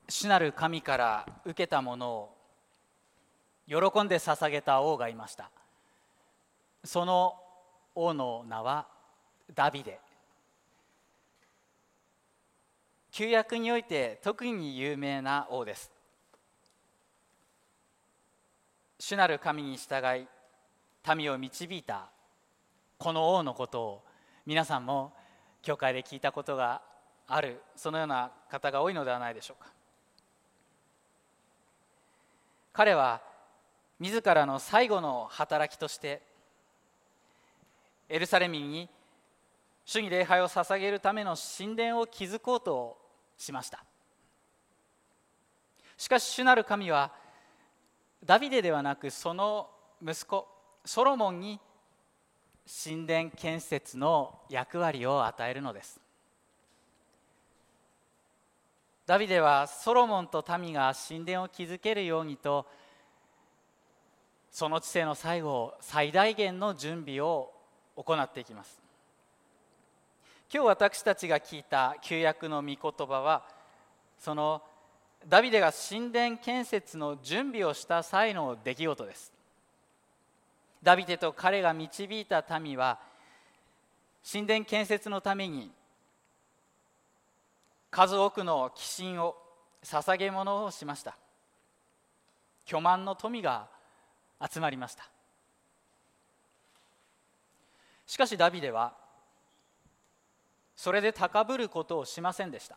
主なる神から受けたものを喜んで捧げた王がいました。その王の名はダビデ。旧約において特に有名な王です。主なる神に従い民を導いたこの王のことを皆さんも教会で聞いたことがある、そのような方が多いのではないでしょうか。彼は自らの最後の働きとしてエルサレムに主に礼拝を捧げるための神殿を築こうとしました。しかし主なる神はダビデではなくその息子ソロモンに神殿建設の役割を与えるのです。ダビデはソロモンと民が神殿を築けるようにとその治世の最後最大限の準備を行っていきます。今日私たちが聞いた旧約の御言葉はそのダビデが神殿建設の準備をした際の出来事です。ダビデと彼が導いた民は神殿建設のために数多くの寄進を捧げ物をしました。巨万の富が集まりました。しかしダビデはそれで高ぶることをしませんでした。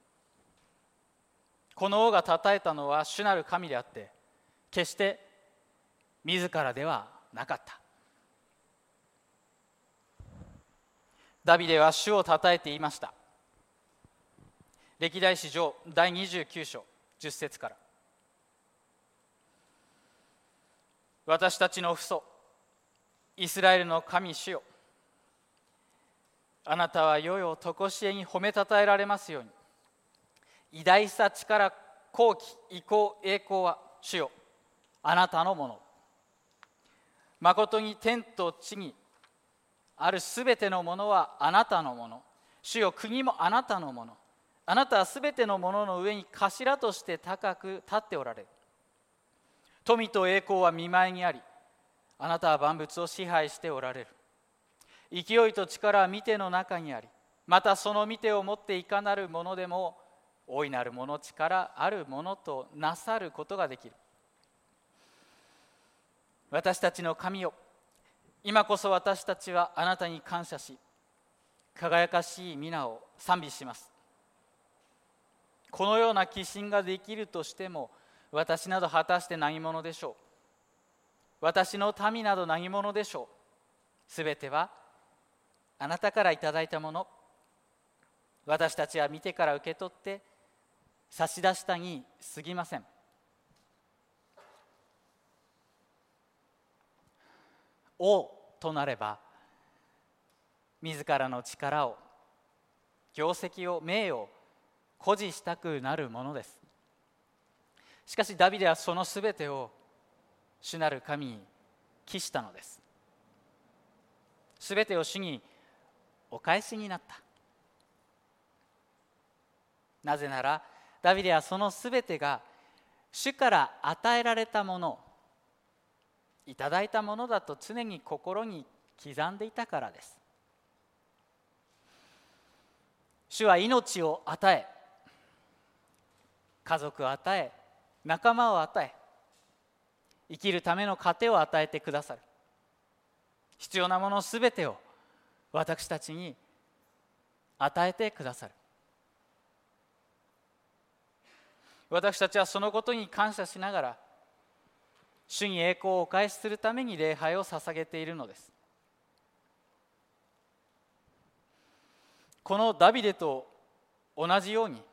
この王が称えたのは主なる神であって決して自らではなかった。ダビデは主を称えて言いました。歴代史上第29章10節から、私たちの父祖イスラエルの神主よ、あなたは世々とこしえに褒めたたえられますように。偉大さ、力、宏基、威光、栄光は主よあなたのもの。まことに天と地にあるすべてのものはあなたのもの。主よ国もあなたのもの。あなたはすべてのものの上に頭として高く立っておられる。富と栄光は見舞いにあり、あなたは万物を支配しておられる。勢いと力は御手の中にあり、またその御手を持っていかなるものでも大いなるもの力あるものとなさることができる。私たちの神よ、今こそ私たちはあなたに感謝し、輝かしい皆を賛美します。このような寄進ができるとしても、私など果たして何者でしょう。私の民など何者でしょう。すべてはあなたからいただいたもの。私たちは見てから受け取って差し出したに過ぎません。王となれば自らの力を、業績を、名誉を誇示したくなるものです。しかしダビデはそのすべてを主なる神に帰したのです。すべてを主にお返しになった。なぜならダビデはそのすべてが主から与えられたもの、いただいたものだと常に心に刻んでいたからです。主は命を与え、家族を与え、仲間を与え、生きるための糧を与えてくださる。必要なものすべてを私たちに与えてくださる。私たちはそのことに感謝しながら主に栄光をお返しするために礼拝を捧げているのです。このダビデと同じように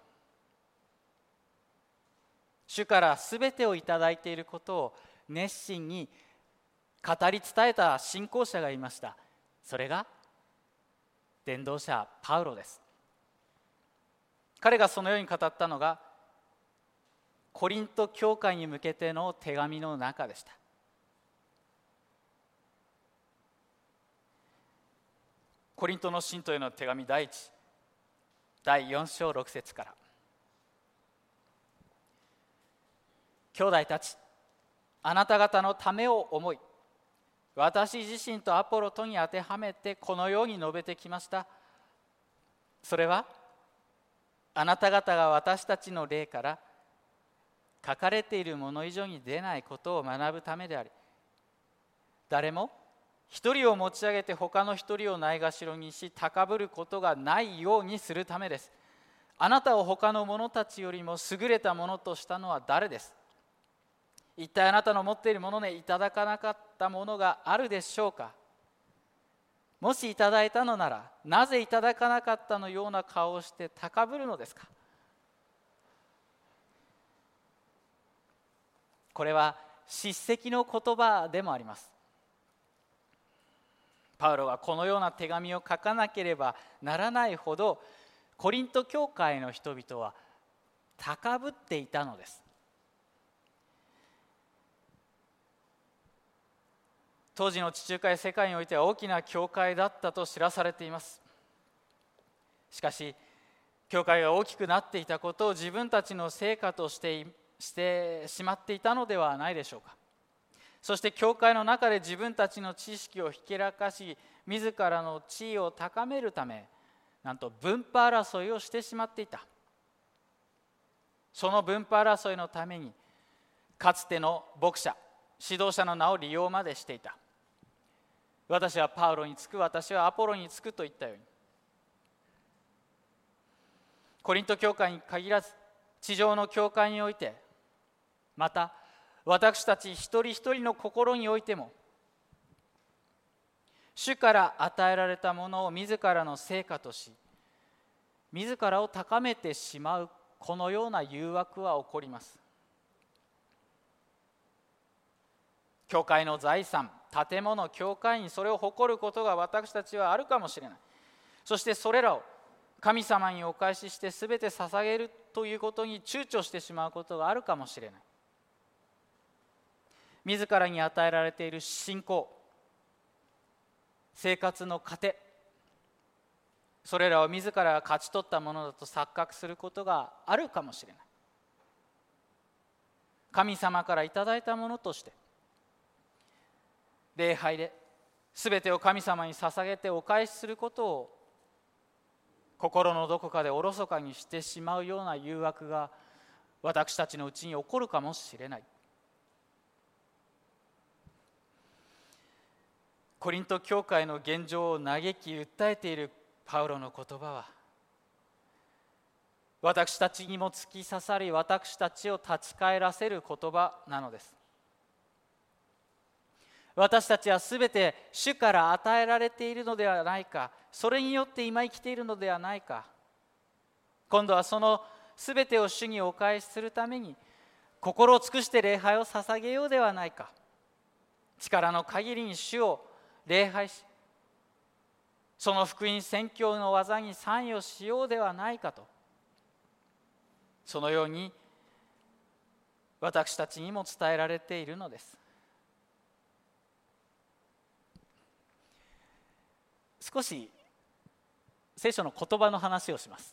主からすべてをいただいていることを熱心に語り伝えた信仰者がいました。それが伝道者パウロです。彼がそのように語ったのがコリント教会に向けての手紙の中でした。コリントの信徒への手紙第4章6節から、 兄弟たち、あなた方のためを思い、私自身とアポロとに当てはめてこのように述べてきました。それはあなた方が私たちの霊から書かれているもの以上に出ないことを学ぶためであり、誰も一人を持ち上げて他の一人をないがしろにし高ぶることがないようにするためです。あなたを他の者たちよりも優れたものとしたのは誰です？一体あなたの持っているものでいただかなかったものがあるでしょうか？もしいただいたのなら、なぜいただかなかったのような顔をして高ぶるのですか？これは叱責の言葉でもあります。パウロはこのような手紙を書かなければならないほど、コリント教会の人々は高ぶっていたのです。当時の地中海世界においては大きな教会だったと知らされています。しかし、教会が大きくなっていたことを自分たちの成果としてしまっていたのではないでしょうか。そして教会の中で自分たちの知識をひけらかし、自らの地位を高めるため、なんと分派争いをしてしまっていた。その分派争いのために、かつての牧者、指導者の名を利用までしていた。私はパウロにつく、私はアポロにつくといったように、コリント教会に限らず地上の教会において、また私たち一人一人の心においても、主から与えられたものを自らの成果とし、自らを高めてしまうこのような誘惑は起こります。教会の財産、建物、教会員、それを誇ることが私たちはあるかもしれない。そしてそれらを神様にお返しして全て捧げるということに躊躇してしまうことがあるかもしれない。自らに与えられている信仰、生活の糧、それらを自らが勝ち取ったものだと錯覚することがあるかもしれない。神様からいただいたものとして礼拝で全てを神様に捧げてお返しすることを心のどこかでおろそかにしてしまうような誘惑が私たちのうちに起こるかもしれない。コリント教会の現状を嘆き訴えているパウロの言葉は、私たちにも突き刺さり、私たちを立ち返らせる言葉なのです。私たちはすべて主から与えられているのではないか、それによって今生きているのではないか。今度はそのすべてを主にお返しするために心を尽くして礼拝を捧げようではないか。力の限りに主を礼拝し、その福音宣教の技に参与しようではないかと、そのように私たちにも伝えられているのです。少し聖書の言葉の話をします。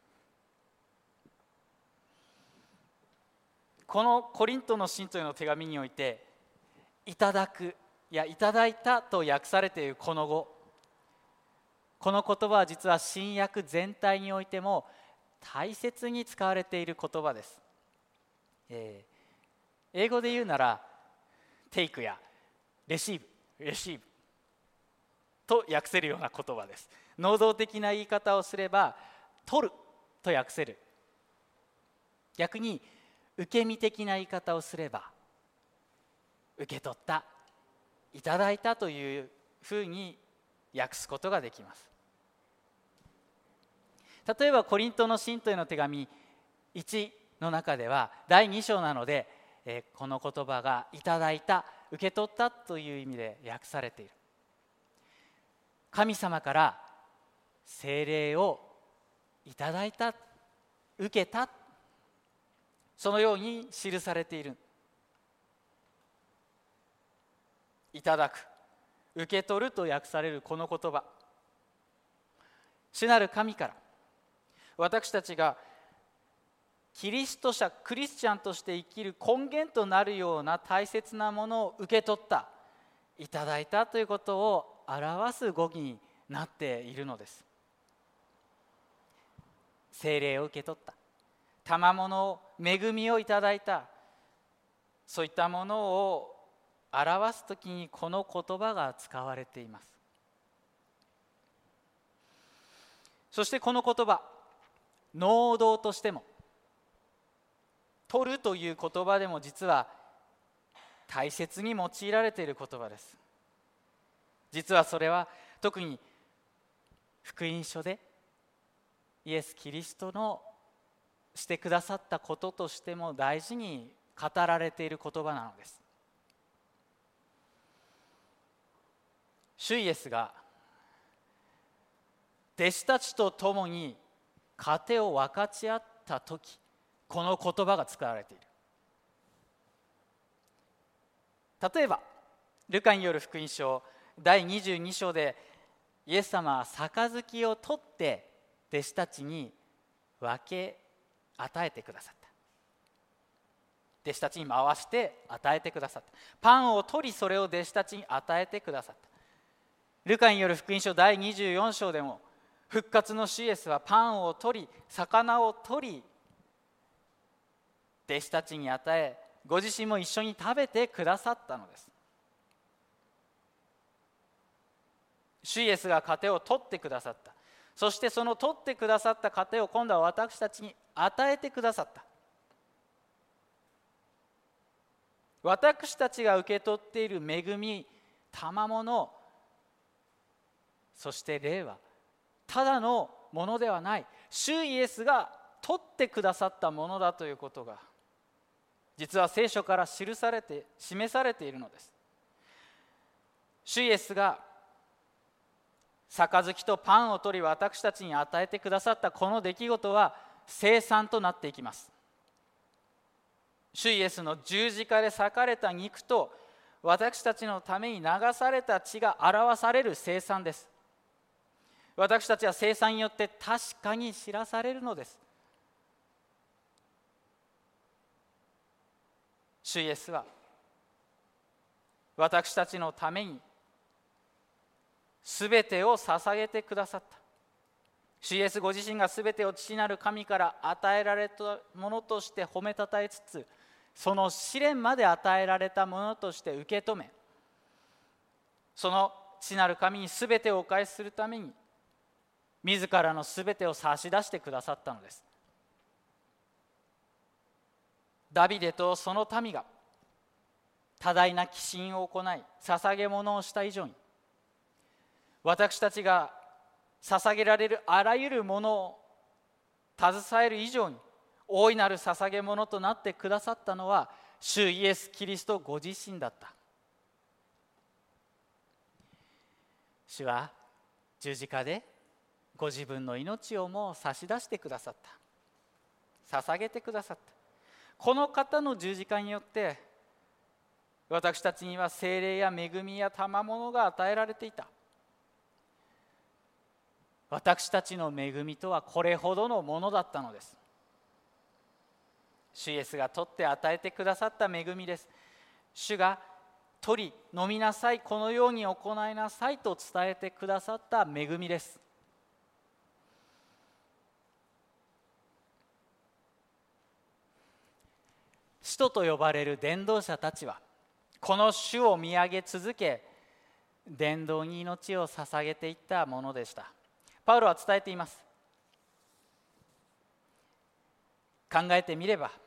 このコリントの信徒への手紙において、いただくやいただいたと訳されているこの語、この言葉は実は新約全体においても大切に使われている言葉です。英語で言うならテイクやレシーブと訳せるような言葉です。能動的な言い方をすれば取ると訳せる。逆に受け身的な言い方をすれば受け取った、いただいたというふうに訳すことができます。例えばコリントの信徒への手紙1の中では第2章なので、この言葉がいただいた、受け取ったという意味で訳されている。神様から聖霊をいただいた、受けた、そのように記されている。いただく、受け取ると訳されるこの言葉、主なる神から私たちがキリスト者、クリスチャンとして生きる根源となるような大切なものを受け取った、いただいたということを表す語義になっているのです。聖霊を受け取った、賜物を、恵みをいただいた、そういったものを表すときにこの言葉が使われています。そしてこの言葉、能動としても、取るという言葉でも実は大切に用いられている言葉です。実はそれは特に福音書でイエス・キリストのしてくださったこととしても大事に語られている言葉なのです。主イエスが弟子たちと共に糧を分かち合った時、この言葉が使われている。例えばルカによる福音書第22章で、イエス様は杯を取って弟子たちに分け与えてくださった。弟子たちに回して与えてくださった。パンを取り、それを弟子たちに与えてくださった。ルカによる福音書第24章でも、復活の主イエスはパンを取り、魚を取り、弟子たちに与え、ご自身も一緒に食べてくださったのです。主イエスが糧を取ってくださった。そしてその取ってくださった糧を今度は私たちに与えてくださった。私たちが受け取っている恵み、賜物、そして霊はただのものではない、主イエスが取ってくださったものだということが、実は聖書から記されて示されているのです。主イエスが杯とパンを取り私たちに与えてくださったこの出来事は聖餐となっていきます。主イエスの十字架で裂かれた肉と私たちのために流された血が表される聖餐です。私たちは聖餐によって確かに知らされるのです。主イエスは私たちのためにすべてを捧げてくださった。主イエスご自身がすべてを父なる神から与えられたものとして褒めたたえつつ、その試練まで与えられたものとして受け止め、その父なる神にすべてをお返しするために自らのすべてを差し出してくださったのです。ダビデとその民が多大な寄進を行い捧げ物をした以上に、私たちが捧げられるあらゆるものを携える以上に大いなる捧げ物となってくださったのは主イエス・キリストご自身だった。主は十字架でご自分の命をも差し出してくださった。捧げてくださった。この方の十字架によって私たちには聖霊や恵みや賜物が与えられていた。私たちの恵みとはこれほどのものだったのです。主イエスが取って与えてくださった恵みです。主が取り飲みなさい、このように行いなさいと伝えてくださった恵みです。使徒と呼ばれる伝道者たちはこの主を見上げ続け、伝道に命を捧げていったものでした。パウロは伝えています。考えてみれば、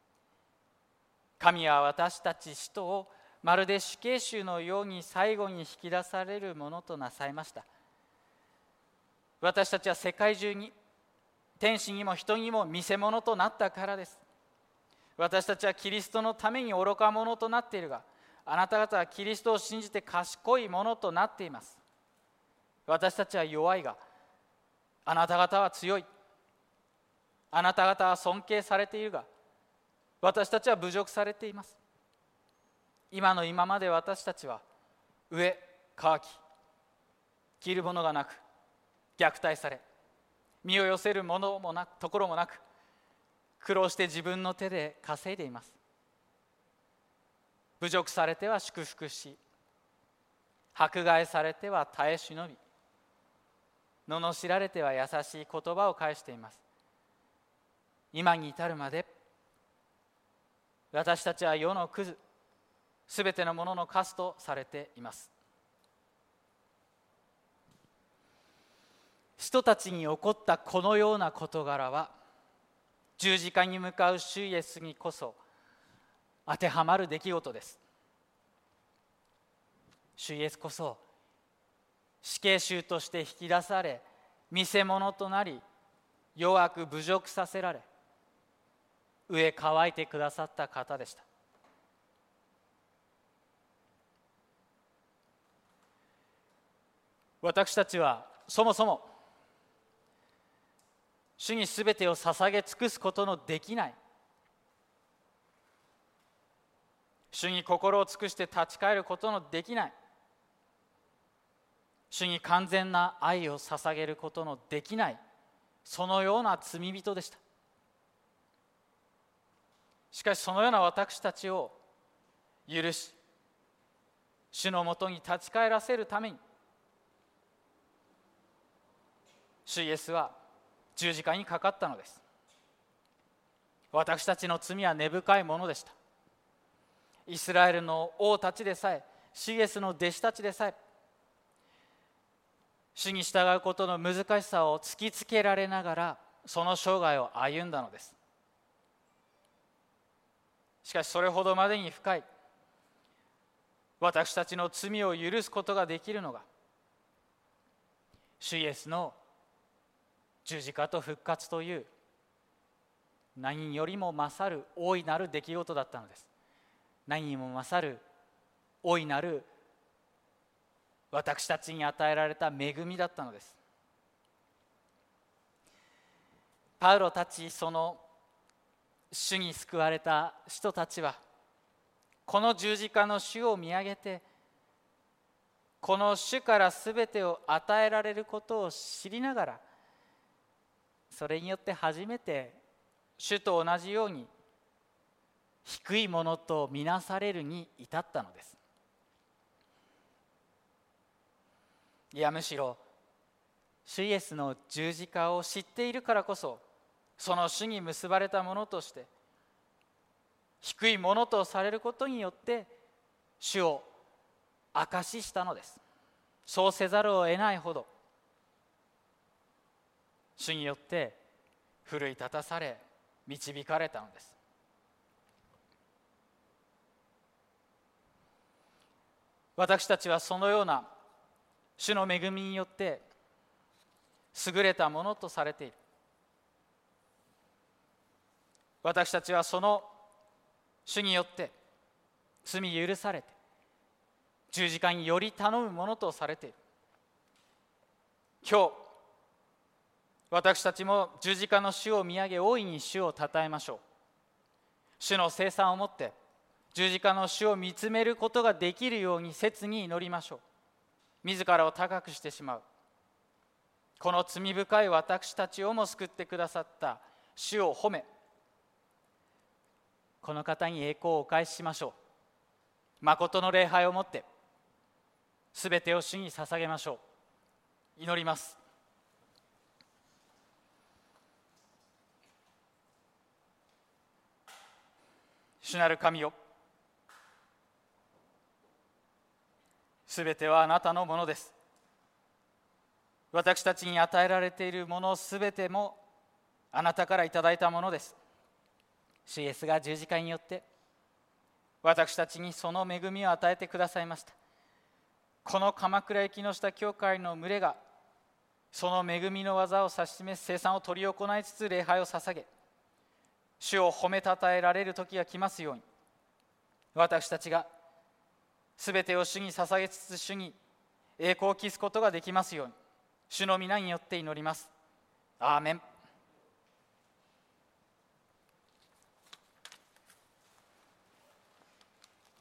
神は私たち使徒をまるで死刑囚のように最後に引き出されるものとなさいました。私たちは世界中に天使にも人にも見せ物となったからです。私たちはキリストのために愚か者となっているが、あなた方はキリストを信じて賢いものとなっています。私たちは弱いが、あなた方は強い。あなた方は尊敬されているが、私たちは侮辱されています。今の今まで私たちは飢え、渇き、着るものがなく、虐待され、身を寄せるものもなく、ところもなく、 苦労して自分の手で稼いでいます。侮辱されては祝福し、迫害されては耐え忍び、罵られては優しい言葉を返しています。今に至るまで私たちは世のクズ、すべてのもののカスとされています。使徒たちに起こったこのような事柄は、十字架に向かう主イエスにこそ当てはまる出来事です。主イエスこそ死刑囚として引き出され、見せ物となり、弱く侮辱させられ、飢え渇いてくださった方でした。私たちはそもそも主にすべてを捧げ尽くすことのできない、主に心を尽くして立ち返ることのできない、主に完全な愛を捧げることのできない、そのような罪人でした。しかしそのような私たちを許し、主のもとに立ち返らせるために、主イエスは十字架にかかったのです。私たちの罪は根深いものでした。イスラエルの王たちでさえ、主イエスの弟子たちでさえ、主に従うことの難しさを突きつけられながら、その生涯を歩んだのです。しかしそれほどまでに深い私たちの罪を許すことができるのが、主イエスの十字架と復活という何よりも勝る大いなる出来事だったのです。何にも勝る大いなる私たちに与えられた恵みだったのです。パウロたち、その主に救われた人たちは、この十字架の主を見上げて、この主からすべてを与えられることを知りながら、それによって初めて主と同じように低いものとみなされるに至ったのです。いや、むしろ主イエスの十字架を知っているからこそ、その主に結ばれたものとして低いものとされることによって主を証ししたのです。そうせざるを得ないほど主によって奮い立たされ導かれたのです。私たちはそのような主の恵みによって優れたものとされている。私たちはその主によって罪許されて十字架により頼むものとされている。今日私たちも十字架の主を見上げ、大いに主をたたえましょう。主の聖賛をもって十字架の主を見つめることができるように切に祈りましょう。自らを高くしてしまうこの罪深い私たちをも救ってくださった主を褒め、この方に栄光をお返ししましょう。誠の礼拝をもってすべてを主に捧げましょう。祈ります。主なる神よ、すべてはあなたのものです。私たちに与えられているものすべてもあなたからいただいたものです。主イエスが十字架によって私たちにその恵みを与えてくださいました。この鎌倉駅の下教会の群れがその恵みの技を指し示す聖賛を執り行いつつ礼拝を捧げ、主を褒めたたえられる時が来ますように、私たちがすべてを主に捧げつつ主に栄光を期すことができますように、主の皆によって祈ります。アーメン。